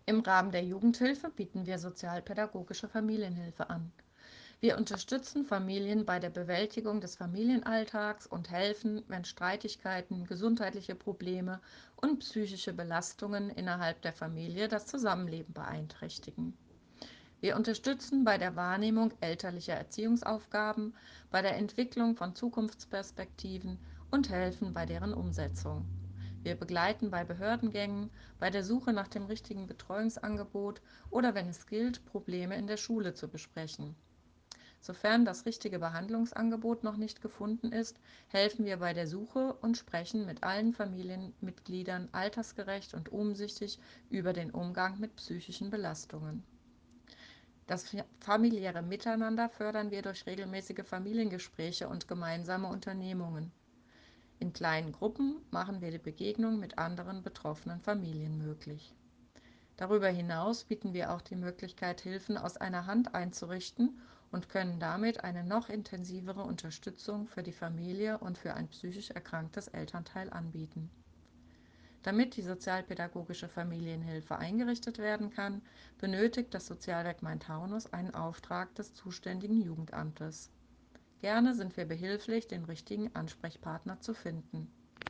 Im Rahmen der Jugendhilfe bieten wir sozialpädagogische Familienhilfe an. Wir unterstützen Familien bei der Bewältigung des Familienalltags und helfen, wenn Streitigkeiten, gesundheitliche Probleme und psychische Belastungen innerhalb der Familie das Zusammenleben beeinträchtigen. Wir unterstützen bei der Wahrnehmung elterlicher Erziehungsaufgaben, bei der Entwicklung von Zukunftsperspektiven und helfen bei deren Umsetzung. Wir begleiten bei Behördengängen, bei der Suche nach dem richtigen Betreuungsangebot oder wenn es gilt, Probleme in der Schule zu besprechen. Sofern das richtige Behandlungsangebot noch nicht gefunden ist, helfen wir bei der Suche und sprechen mit allen Familienmitgliedern altersgerecht und umsichtig über den Umgang mit psychischen Belastungen. Das familiäre Miteinander fördern wir durch regelmäßige Familiengespräche und gemeinsame Unternehmungen. In kleinen Gruppen machen wir die Begegnung mit anderen betroffenen Familien möglich. Darüber hinaus bieten wir auch die Möglichkeit, Hilfen aus einer Hand einzurichten und können damit eine noch intensivere Unterstützung für die Familie und für ein psychisch erkranktes Elternteil anbieten. Damit die sozialpädagogische Familienhilfe eingerichtet werden kann, benötigt das Sozialwerk Main-Taunus einen Auftrag des zuständigen Jugendamtes. Gerne sind wir behilflich, den richtigen Ansprechpartner zu finden.